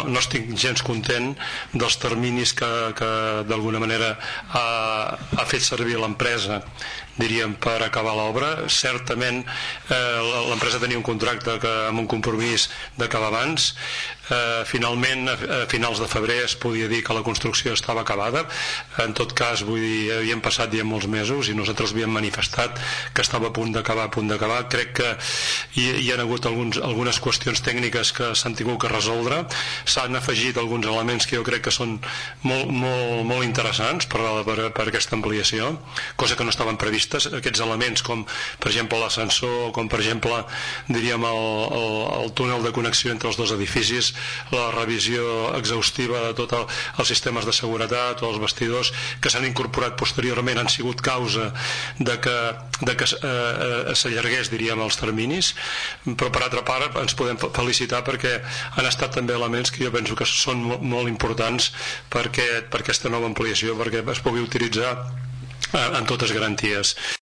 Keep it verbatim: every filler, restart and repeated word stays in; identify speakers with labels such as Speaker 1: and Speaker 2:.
Speaker 1: no estic gens content dels terminis que, que d'alguna manera ha, ha fet servir l'empresa, diríem, per acabar l'obra. Certament eh, l'empresa tenia un contracte que, amb un compromís d'acabar abans. Eh, finalment a finals de febrer es podia dir que la construcció estava acabada. En tot cas, vull dir, havien passat ja molts mesos i nosaltres havíem manifestat que estava a punt d'acabar, a punt d'acabar. Crec que hi, hi ha hagut alguns, algunes qüestions tècniques que s'han tingut que resoldre. S'han afegit alguns elements que jo crec que són molt, molt, molt interessants per, per, per aquesta ampliació, cosa que no estaven previstes. Aquests elements com per exemple l'ascensor, com per exemple diríem el, el, el túnel de connexió entre els dos edificis, la revisió exhaustiva de tots el, els sistemes de seguretat o els vestidors que s'han incorporat posteriorment han sigut causa de que, de que eh, s'allargués, diríem, els terminis. Però per altra part ens podem felicitar perquè han estat també elements que jo penso que són molt, molt importants perquè, per aquesta nova ampliació, perquè es pugui utilitzar amb totes garanties.